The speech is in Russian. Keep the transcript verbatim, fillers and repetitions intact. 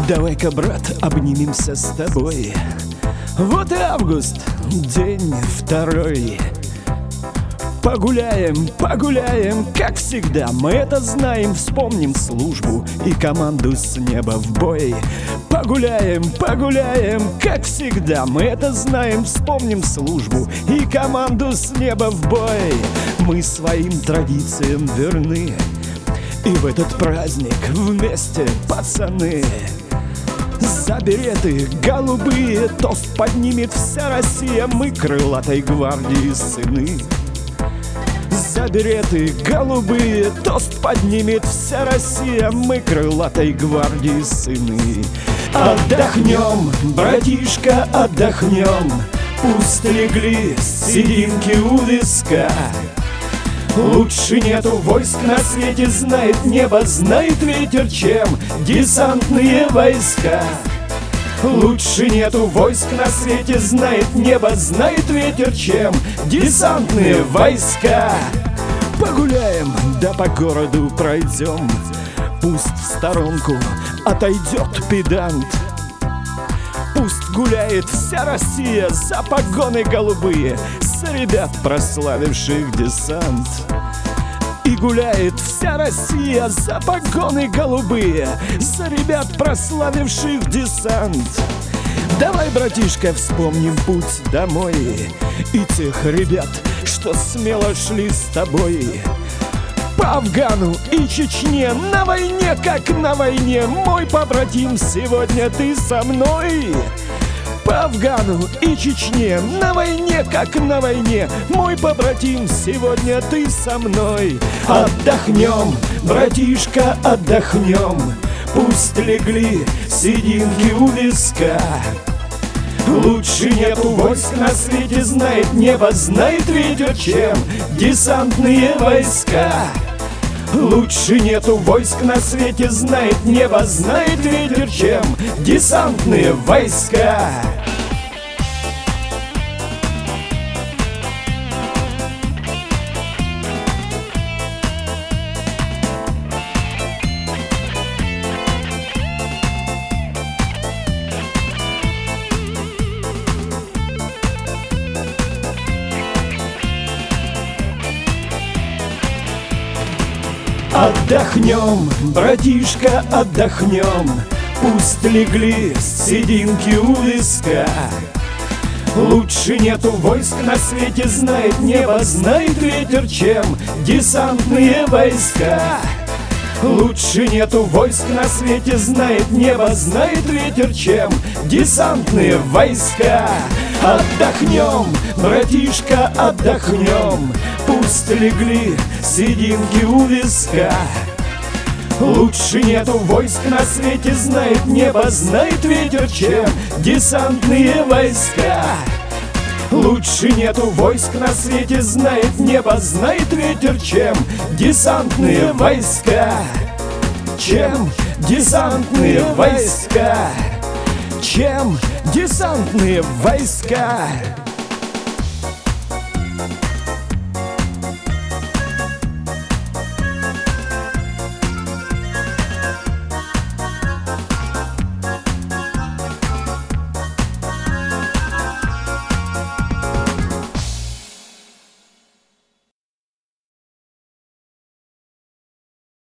Давай-ка, брат, обнимемся с тобой. Вот и август, день второй. Погуляем, погуляем, как всегда. Мы это знаем, вспомним службу и команду с неба в бой. Погуляем, погуляем, как всегда. Мы это знаем, вспомним службу и команду с неба в бой. Мы своим традициям верны, и в этот праздник вместе, пацаны. За береты голубые тост поднимет вся Россия. Мы крылатой гвардии сыны. За береты голубые тост поднимет вся Россия. Мы крылатой гвардии сыны. Отдохнем, братишка, отдохнем. Пусть легли сединки у виска. Лучше нету войск на свете, знает небо, знает ветер, чем десантные войска. Лучше нету войск на свете, знает небо, знает ветер, чем десантные войска. Погуляем, да по городу пройдем. Пусть в сторонку отойдет педант. Пусть гуляет вся Россия за погоны голубые, с ребят, прославивших десант. И гуляет вся Россия за погоны голубые, за ребят, прославивших десант. Давай, братишка, вспомним путь домой и тех ребят, что смело шли с тобой. По Афгану и Чечне, на войне, как на войне, мой побратим, сегодня ты со мной. По Афгану и Чечне, на войне, как на войне, мой побратим, сегодня ты со мной. Отдохнем, братишка, отдохнем. Пусть легли сединки у виска. Лучше нету войск на свете, знает небо, знает ветер, чем десантные войска. Лучше нету войск на свете, знает небо, знает ветер, чем десантные войска. Отдохнем, братишка, отдохнем. Пусть легли сединки у виска. Лучше нету войск на свете, знает небо, знает ветер, чем десантные войска. Лучше нету войск на свете, знает небо, знает ветер, чем десантные войска. Отдохнем, братишка, отдохнем. Пусть легли сединки у виска. Лучше нету войск на свете, знает небо, знает ветер, чем десантные войска. Лучше нету войск на свете, знает небо, знает ветер, чем десантные войска. Чем десантные войска. Чем десантные войска.